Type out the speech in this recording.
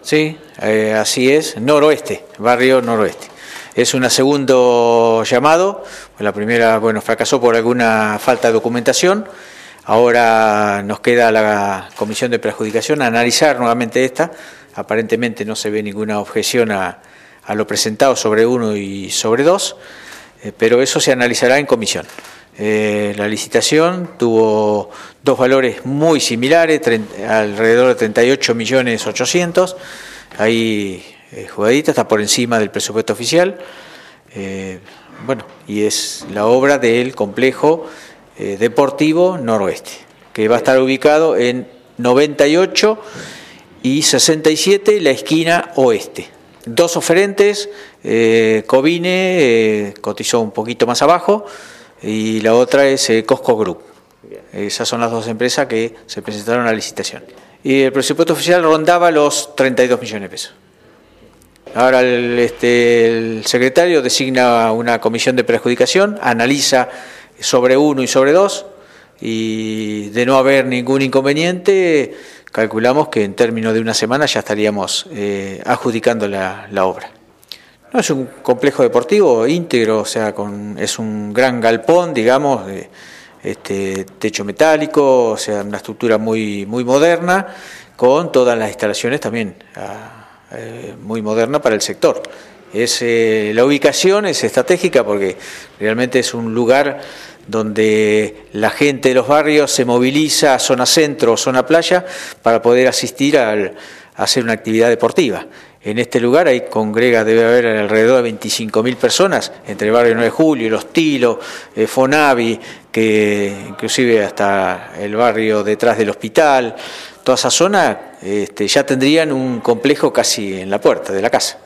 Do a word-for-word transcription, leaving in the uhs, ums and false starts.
Sí, eh, así es, noroeste, barrio noroeste. Es un segundo llamado, la primera, bueno, fracasó por alguna falta de documentación, ahora nos queda la comisión de preadjudicación analizar nuevamente esta, aparentemente no se ve ninguna objeción a, a lo presentado sobre uno y sobre dos, eh, pero eso se analizará en comisión. Eh, la licitación tuvo dos valores muy similares, treinta, alrededor de treinta y ocho millones ochocientos, ahí eh, jugadita, está por encima del presupuesto oficial, eh, bueno, y es la obra del complejo eh, deportivo noroeste, que va a estar ubicado en noventa y ocho y sesenta y siete, la esquina oeste. Dos oferentes, eh, Covine eh, cotizó un poquito más abajo, y la otra es eh, Cosco Group. Esas son las dos empresas que se presentaron a la licitación. Y el presupuesto oficial rondaba los treinta y dos millones de pesos. Ahora el, este, el secretario designa una comisión de preadjudicación, analiza sobre uno y sobre dos, y de no haber ningún inconveniente, calculamos que en términos de una semana ya estaríamos eh, adjudicando la, la obra. No, es un complejo deportivo íntegro, o sea, con, es un gran galpón, digamos, de, este, techo metálico, o sea, una estructura muy, muy moderna, con todas las instalaciones también a, eh, muy moderna para el sector. Es, eh, la ubicación es estratégica porque realmente es un lugar donde la gente de los barrios se moviliza a zona centro o zona playa para poder asistir al, a hacer una actividad deportiva. En este lugar ahí congrega, debe haber alrededor de veinticinco mil personas, entre el barrio nueve de julio, Los Tilos, eh, Fonavi, que inclusive hasta el barrio detrás del hospital, toda esa zona este, ya tendrían un complejo casi en la puerta de la casa.